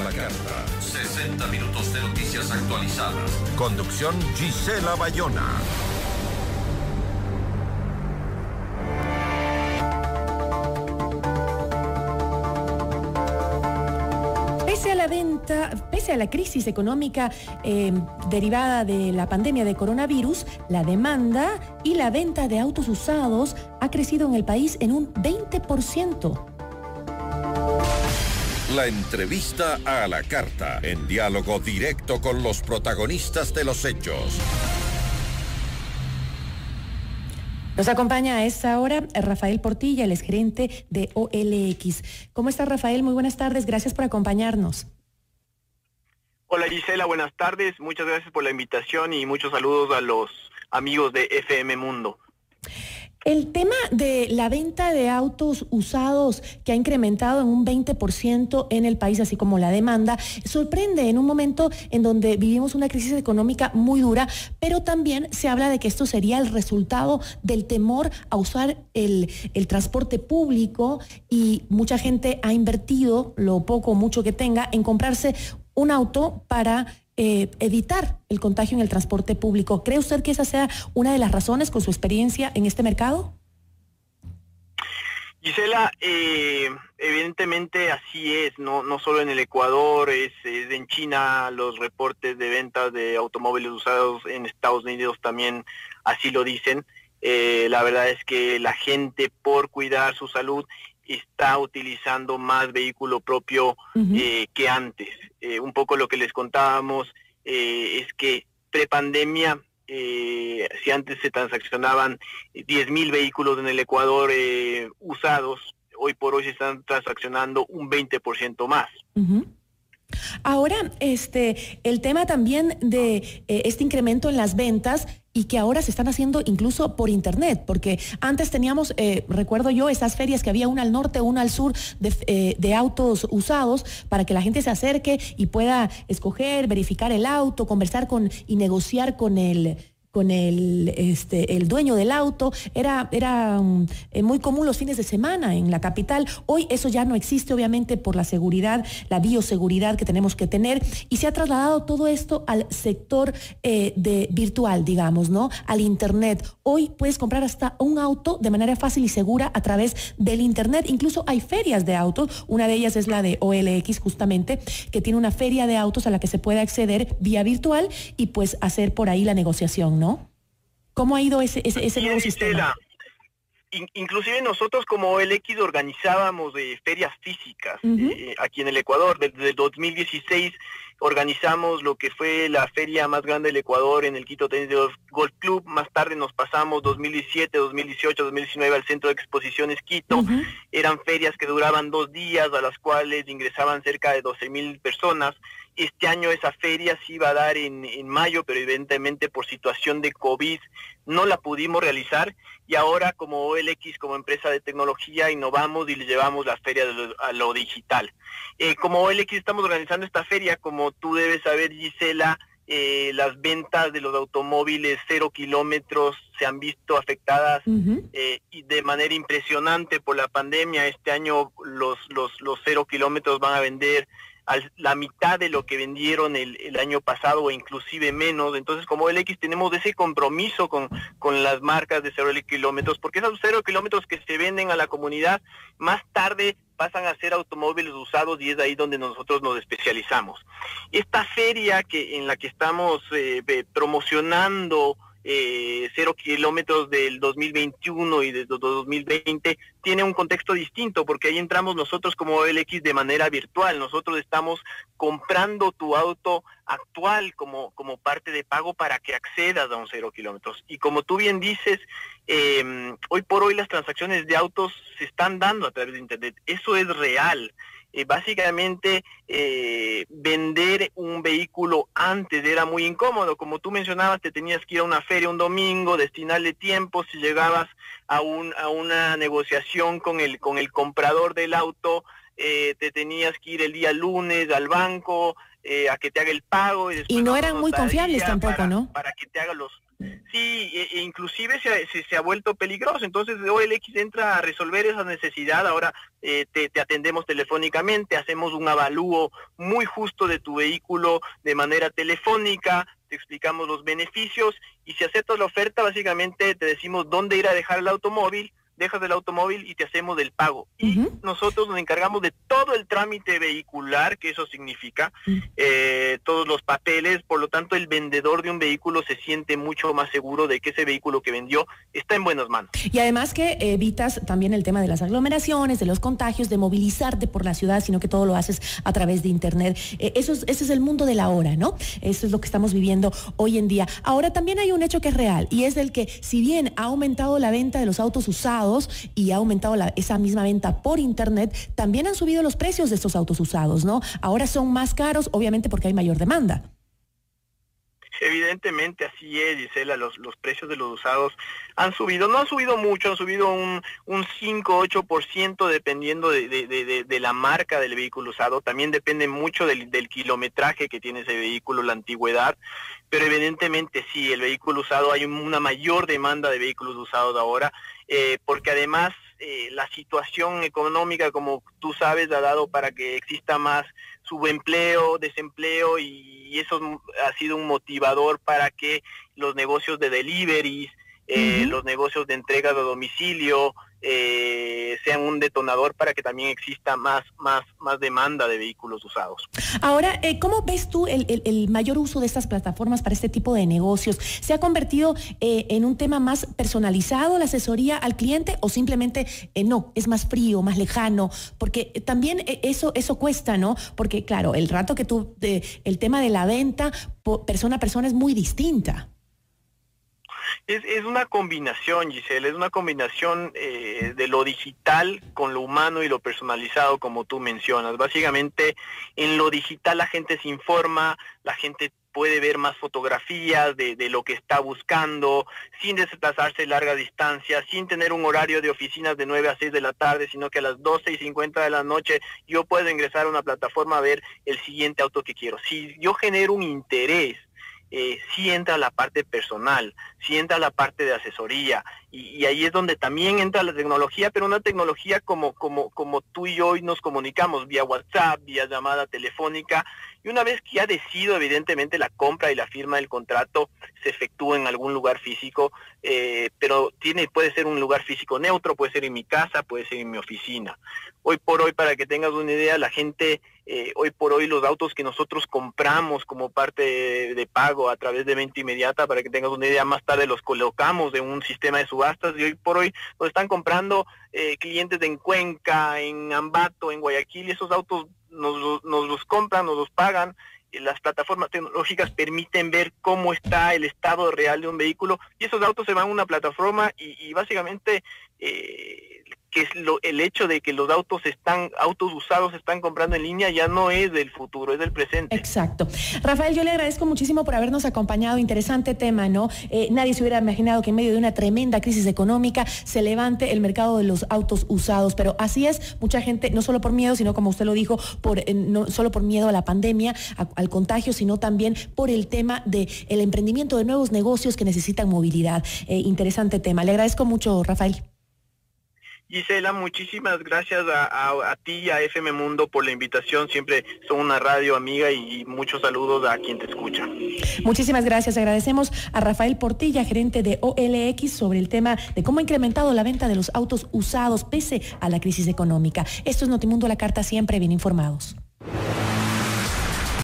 la carta. 60 minutos de noticias actualizadas. Conducción Gisela Bayona. Pese a la crisis económica derivada de la pandemia de coronavirus, la demanda y la venta de autos usados ha crecido en el país en un 20%. La entrevista a la carta, en diálogo directo con los protagonistas de los hechos. Nos acompaña a esta hora Rafael Portilla, el exgerente de OLX. ¿Cómo está, Rafael? Muy buenas tardes, gracias por acompañarnos. Hola, Gisela, buenas tardes. Muchas gracias por la invitación y muchos saludos a los amigos de FM Mundo. El tema de la venta de autos usados, que ha incrementado en un 20% en el país, así como la demanda, sorprende en un momento en donde vivimos una crisis económica muy dura, pero también se habla de que esto sería el resultado del temor a usar el transporte público, y mucha gente ha invertido, lo poco o mucho que tenga, en comprarse un auto para evitar el contagio en el transporte público. ¿Cree usted que esa sea una de las razones, con su experiencia en este mercado? Gisela, evidentemente así es, no solo en el Ecuador, es en China. Los reportes de ventas de automóviles usados en Estados Unidos también así lo dicen. La verdad es que la gente, por cuidar su salud, está utilizando más vehículo propio que antes. Un poco lo que les contábamos es que prepandemia, si antes se transaccionaban 10,000 vehículos en el Ecuador usados, hoy por hoy se están transaccionando un 20% más. Ahora, el tema también de este incremento en las ventas, y que ahora se están haciendo incluso por internet, porque antes teníamos, recuerdo yo, esas ferias que había una al norte, una al sur de autos usados, para que la gente se acerque y pueda escoger, verificar el auto, conversar y negociar con el dueño del auto. Era muy común los fines de semana en la capital. Hoy eso ya no existe, obviamente, por la seguridad, la bioseguridad que tenemos que tener, y se ha trasladado todo esto al sector virtual, digamos, ¿no? Al internet. Hoy puedes comprar hasta un auto de manera fácil y segura a través del internet. Incluso hay ferias de autos, una de ellas es la de OLX, justamente, que tiene una feria de autos a la que se puede acceder vía virtual y pues hacer por ahí la negociación, ¿no? ¿Cómo ha ido ese nuevo sistema? Inclusive nosotros como OLX organizábamos ferias físicas aquí en el Ecuador. Desde el 2016 organizamos lo que fue la feria más grande del Ecuador en el Quito Tenis Golf Club. Más tarde nos pasamos 2017, 2018, 2019 al Centro de Exposiciones Quito. Eran ferias que duraban 2 días, a las cuales ingresaban cerca de 12,000 personas. Este año esa feria se iba a dar en mayo, pero evidentemente por situación de COVID no la pudimos realizar, y ahora como OLX, como empresa de tecnología, innovamos y le llevamos la feria a lo digital. Como OLX estamos organizando esta feria, como tú debes saber, Gisela, las ventas de los automóviles 0 kilómetros se han visto afectadas y de manera impresionante por la pandemia. Este año los 0 kilómetros van a vender la mitad de lo que vendieron el año pasado, o inclusive menos. Entonces, como OLX tenemos ese compromiso con las marcas de 0 kilómetros, porque esos 0 kilómetros que se venden a la comunidad, más tarde pasan a ser automóviles usados, y es ahí donde nosotros nos especializamos. Esta feria en la que estamos promocionando 0 kilómetros del 2021 y del 2020 tiene un contexto distinto, porque ahí entramos nosotros como OLX de manera virtual. Nosotros estamos comprando tu auto actual como parte de pago para que accedas a un 0 kilómetros. Y como tú bien dices, hoy por hoy las transacciones de autos se están dando a través de internet. Eso es real. Básicamente vender un vehículo antes era muy incómodo. Como tú mencionabas, te tenías que ir a una feria un domingo, destinarle tiempo. Si llegabas a una negociación con el comprador del auto, te tenías que ir el día lunes al banco a que te haga el pago. Y no eran muy confiables tampoco, ¿no? Para que te haga Sí, inclusive se ha vuelto peligroso. Entonces OLX entra a resolver esa necesidad. Ahora te atendemos telefónicamente, hacemos un avalúo muy justo de tu vehículo de manera telefónica, te explicamos los beneficios y si aceptas la oferta, básicamente te decimos dónde ir a dejar el automóvil, dejas el automóvil y te hacemos el pago. Y nosotros nos encargamos de todo el trámite vehicular, que eso significa, todos los papeles. Por lo tanto, el vendedor de un vehículo se siente mucho más seguro de que ese vehículo que vendió está en buenas manos. Y además que evitas también el tema de las aglomeraciones, de los contagios, de movilizarte por la ciudad, sino que todo lo haces a través de internet. Ese es el mundo de la hora, ¿no? Eso es lo que estamos viviendo hoy en día. Ahora también hay un hecho que es real, y es del que, si bien ha aumentado la venta de los autos usados y ha aumentado esa misma venta por internet, también han subido los precios de estos autos usados, ¿no? Ahora son más caros, obviamente porque hay mayor demanda. Evidentemente así es, Gisela, los precios de los usados han subido, no han subido mucho, han subido un 5-8% dependiendo de la marca del vehículo usado. También depende mucho del kilometraje que tiene ese vehículo, la antigüedad, pero evidentemente sí, el vehículo usado, hay una mayor demanda de vehículos usados ahora, porque además la situación económica, como tú sabes, ha dado para que exista más subempleo, desempleo, y eso ha sido un motivador para que los negocios de deliveries, los negocios de entrega de domicilio sean un detonador para que también exista más demanda de vehículos usados. Ahora, ¿cómo ves tú el mayor uso de estas plataformas para este tipo de negocios? ¿Se ha convertido en un tema más personalizado, la asesoría al cliente, o simplemente no, es más frío, más lejano? Porque también eso cuesta, ¿no? Porque claro, el rato que el tema de la venta persona a persona es muy distinta. Es una combinación, Giselle, es una combinación de lo digital con lo humano y lo personalizado, como tú mencionas. Básicamente, en lo digital la gente se informa, la gente puede ver más fotografías de lo que está buscando, sin desplazarse larga distancia, sin tener un horario de oficinas de 9 a 6 de la tarde, sino que a las 12:50 de la noche yo puedo ingresar a una plataforma a ver el siguiente auto que quiero. Si yo genero un interés, sí entra la parte personal, sí entra la parte de asesoría, y ahí es donde también entra la tecnología, pero una tecnología como tú y yo hoy nos comunicamos, vía WhatsApp, vía llamada telefónica, y una vez que ya decido, evidentemente la compra y la firma del contrato se efectúa en algún lugar físico, pero puede ser un lugar físico neutro, puede ser en mi casa, puede ser en mi oficina. Hoy por hoy, para que tengas una idea, la gente, hoy por hoy los autos que nosotros compramos como parte de pago a través de venta inmediata, para que tengas una idea, más tarde los colocamos en un sistema de subastas, y hoy por hoy los están comprando clientes en Cuenca, en Ambato, en Guayaquil, y esos autos nos los compran, nos los pagan. Las plataformas tecnológicas permiten ver cómo está el estado real de un vehículo, y esos autos se van a una plataforma y básicamente que es el hecho de que los autos usados se están comprando en línea ya no es del futuro, es del presente. Exacto. Rafael, yo le agradezco muchísimo por habernos acompañado. Interesante tema, ¿no? Nadie se hubiera imaginado que en medio de una tremenda crisis económica se levante el mercado de los autos usados, pero así es. Mucha gente, no solo por miedo, sino como usted lo dijo, no solo por miedo a la pandemia, al contagio, sino también por el tema del emprendimiento de nuevos negocios que necesitan movilidad. Interesante tema. Le agradezco mucho, Rafael. Gisela, muchísimas gracias a ti y a FM Mundo por la invitación. Siempre son una radio amiga, y muchos saludos a quien te escucha. Muchísimas gracias. Agradecemos a Rafael Portilla, gerente de OLX, sobre el tema de cómo ha incrementado la venta de los autos usados pese a la crisis económica. Esto es Notimundo a la Carta, siempre bien informados.